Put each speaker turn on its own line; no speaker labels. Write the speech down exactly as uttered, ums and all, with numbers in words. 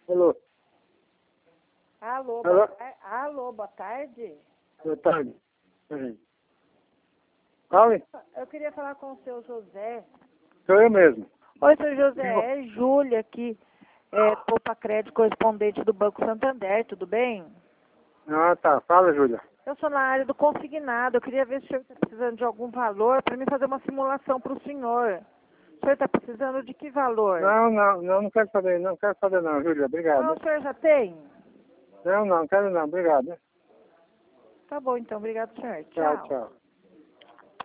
Alô?
Alô,
Alô?
boa tarde. Alô, boa tarde.
Boa tarde. Peraí. Fale?
Eu queria falar com o seu José.
Sou eu mesmo.
Oi, seu José, é Júlia aqui, é, Poupa Crédito, correspondente do Banco Santander, tudo bem?
Ah, tá. Fala, Júlia.
Eu sou na área do consignado, eu queria ver se o senhor está precisando de algum valor para mim fazer uma simulação para o senhor. O senhor está precisando de que valor?
Não, não, não, não quero saber, não quero saber não, Júlia. Obrigado.
Não, o senhor já tem?
Não, não, quero não. Obrigado.
Tá bom, então, obrigado, senhor.
Tchau,
Tchau.
tchau.